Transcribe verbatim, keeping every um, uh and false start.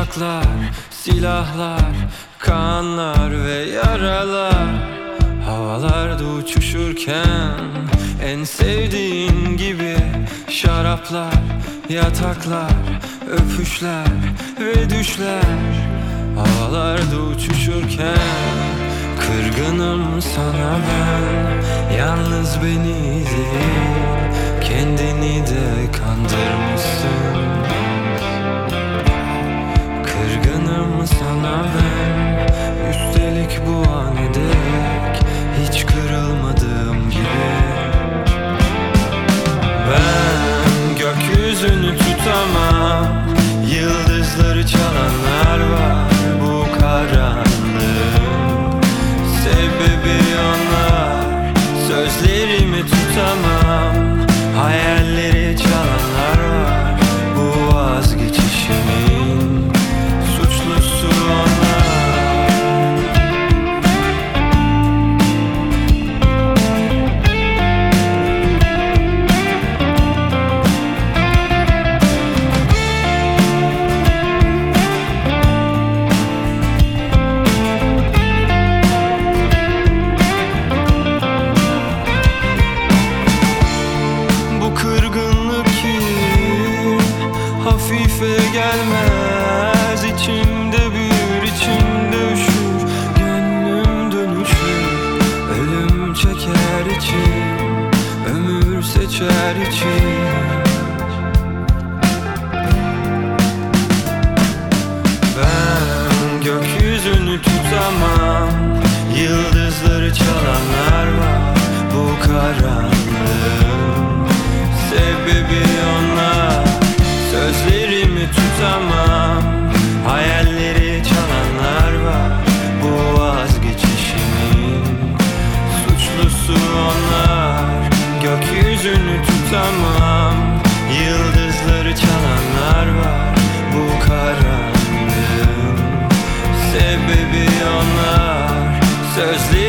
Bıçaklar, silahlar, kanlar ve yaralar. Havalarda uçuşurken en sevdiğin gibi şaraplar, yataklar, öpüşler ve düşler. Havalarda uçuşurken kırgınım sana ben. Yalnız beni değil, kendini de kandırmışsın. Kırgınım sana ben, üstelik bu an dek hiç kırılmadığım gibi. Ben gökyüzünü tutamam, yıldızları çalanlar var bu karanlığın. Sebebi onlar, sözlerimi tutamam, hayalleri çalanlar var bu vazgeçişimin. Suçlusu onlar. Bu kırgınlık ki hafife gelmez, içimde büyür, içimde üşür, gönlüm dönüşür. Ölüm çeker içim, ömür seçer içim. Ben gökyüzünü tutamam, yıldızları çalanlar var bu karanlığın. Sebebi onlar, sözlerimi tutamam, hayalleri çalanlar var bu vazgeçişimin. Suçlusu onlar. Gökyüzünü tutamam, yıldızları çalanlar var bu karanlığın. Sebebi onlar, sözlerimi